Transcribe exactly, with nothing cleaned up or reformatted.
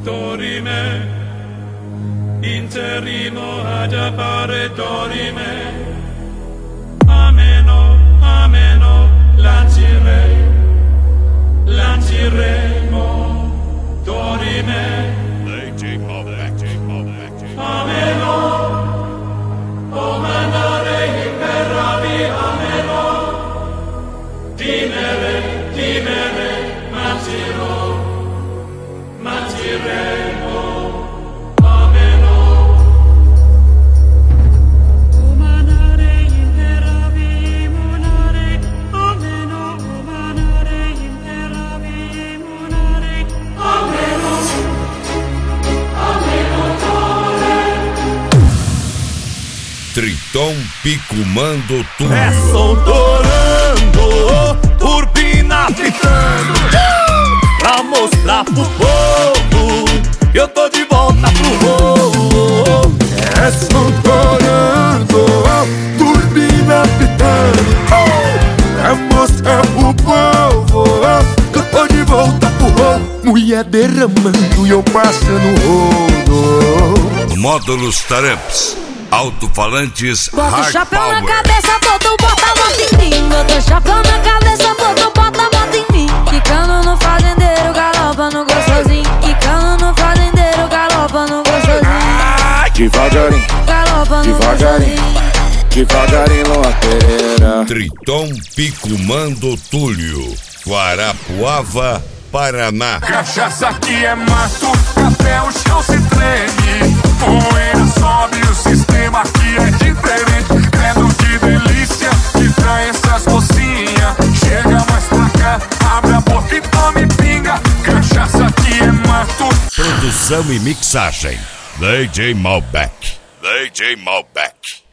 dorime, interino ad appare dorime, ameno, ameno, lancirei, lanciremo, dorime, ameno, o mandare imperavi, ameno, dimere, dimere, manciro, manciremo, ameno. O mandare imperavi, monare, ameno, o mandare imperavi, monare, ameno, ameno, tore. Triton Picumando tudo. É soltorando, turbina pitando, pra mostrar pro povo que eu tô de volta pro voo. É soltorando, turbina pitando, pra mostrar pro povo que eu tô de volta pro voo. Mulher derramando e eu passando rodo. Módulos Taramps. Alto-falantes Bota o Hard chapéu Power. na cabeça, bota o bota a moto em mim. Bota o chapéu na cabeça, bota o bota a moto em mim. Quicando no fazendeiro, galopa no gostosinho. Quicando no fazendeiro, galopa no gostosinho. Devagarinho, Galopa no devagarinho, gostosinho. devagarinho lateira. Triton Picumando Túlio. Guarapuava, Paraná. Cachaça aqui é mato, até o chão se treme. Poeira sobe, o sistema aqui é diferente. Credo de delícia, que trai essas mocinhas. Chega mais pra cá, abre a boca e tome pinga. Cachaça aqui é mato. Produção e mixagem D J Malbec. D J Malbec.